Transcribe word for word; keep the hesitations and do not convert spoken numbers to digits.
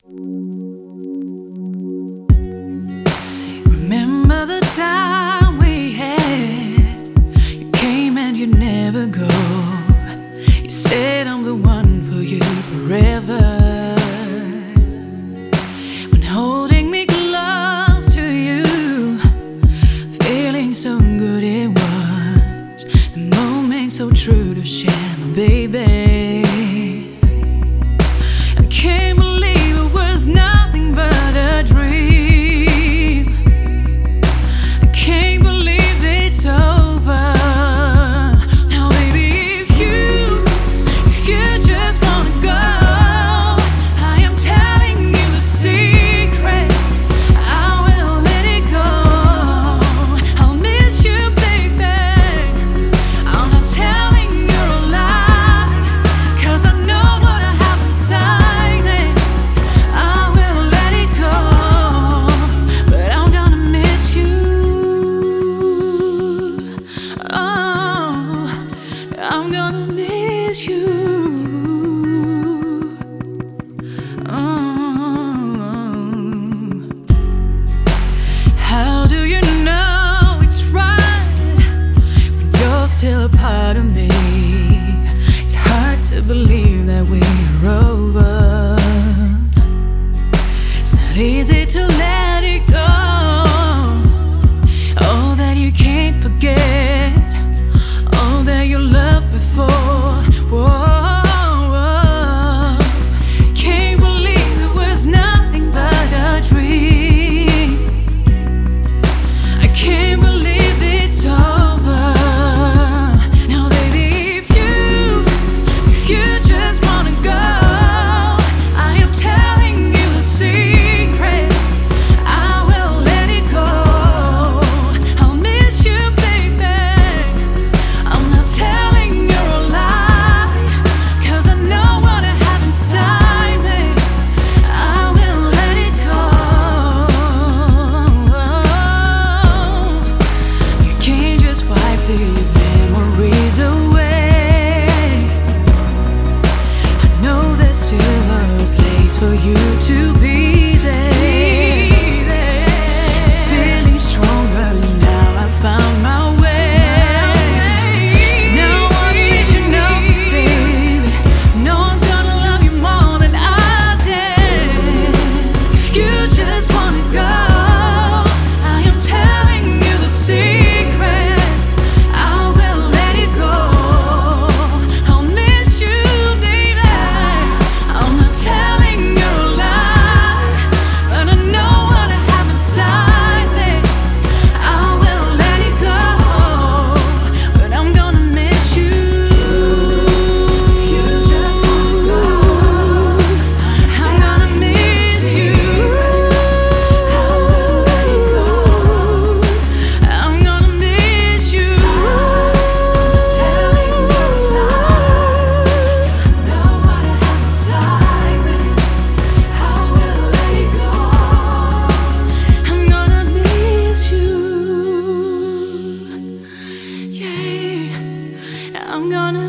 Remember the time we had? You came and you never go. You said I'm the one for you forever. When holding me close to you, feeling so good it was. The moment so true to share, my baby. I can't believe it was nothing but a dream. I can't believe it's over. Now baby, if you, if you just wanna go, I am telling you the secret. I will let it go. I'll miss you, baby. I'm not telling you a lie, 'cause I know what I have inside me. I will let it go, but I'm gonna miss you. Oh, I'm gonna miss you. Oh, how do you know it's right when you're still a part of me? It's hard to believe that we're over. It's not easy to let it go. All that you can't forget, all that you loved before. Whoa, whoa. Can't believe it was nothing but a dream. I can't believe it's over. Now baby, if you, if you just wanna go, I am telling you the secret. I will let it go. I'll miss you, baby. I'm not telling you a lie, 'cause I know what I have inside me. I will let it go. You can't just wipe these memories away. I know there's still a place for you to be there. I'm feeling stronger now. I found my way. Now I want to let you know, baby, no one's gonna love you more than I did. If you just wanna go, I am telling you the secret. I will let it go. I'll miss you, baby. I'm not telling you a lie, but I know what I have inside me. I will let it go, but I'm gonna miss you. If you just wanna go, I'm gonna miss you. I will let it go. I'm gonna miss you. I'm not telling you a lie, 'cause I know what I have inside me. I will let it go. I'm gonna miss you. Yeah, I'm gonna